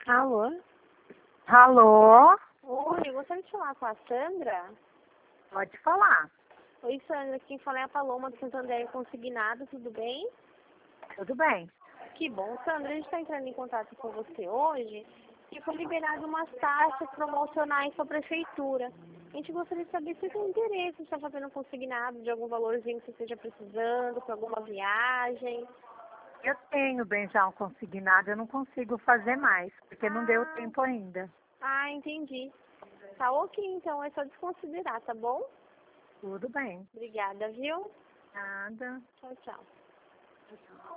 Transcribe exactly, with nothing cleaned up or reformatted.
Alô? Alô? Oi, eu gostaria de falar com a Sandra. Pode falar. Oi, Sandra, quem fala é a Paloma do Santander Consignado, tudo bem? Tudo bem. Que bom, Sandra, a gente está entrando em contato com você hoje e foi liberado umas taxas promocionais para a prefeitura. A gente gostaria de saber se você tem interesse em estar fazendo um consignado de algum valorzinho que você esteja precisando, para alguma viagem. Eu tenho bem já um consignado, eu não consigo fazer mais, porque não deu Ah, tempo ainda. ah, entendi. Tá ok, então, é só desconsiderar, tá bom? Tudo bem. Obrigada, viu? Nada. Tchau, tchau.